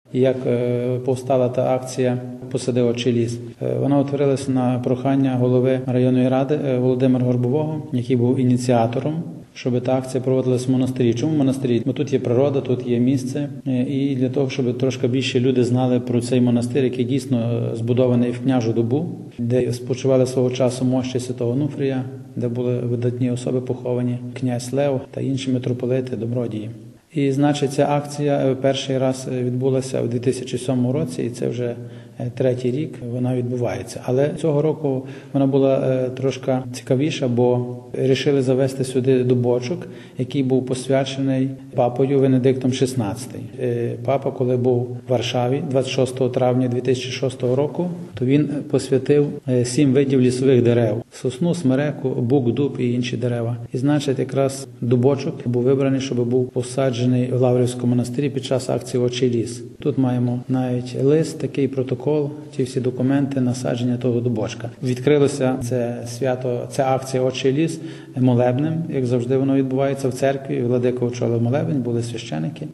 І як повстала та акція «Посади очі ліс». Вона утворилася на прохання голови районної ради Володимира Горбового, який був ініціатором, щоб та акція проводилась в монастирі. Чому в монастирі? Бо тут є природа, тут є місце. І для того, щоб трошки більше люди знали про цей монастир, який дійсно збудований в княжу добу, де спочивали свого часу мощі святого Онуфрія, де були видатні особи поховані, князь Лев та інші митрополити, добродії. І, значить, ця акція перший раз відбулася у 2007 році, і це вже третій рік вона відбувається. Але цього року вона була трошки цікавіша, бо вирішили завести сюди дубочок, який був посвячений папою Венедиктом XVI. Папа, коли був в Варшаві 26 травня 2006 року, то він посвятив 7 видів лісових дерев – сосну, смереку, бук, дуб і інші дерева. І, значить, якраз дубочок був вибраний, щоб був посаджений в Лаврівському монастирі під час акції «Очі ліс». Тут маємо навіть лист, такий протокол, ті всі документи насадження того дубочка. Відкрилося це свято, ця акція «Очі ліс» молебнем, як завжди воно відбувається в церкві. Владика очолив молебень, були священики.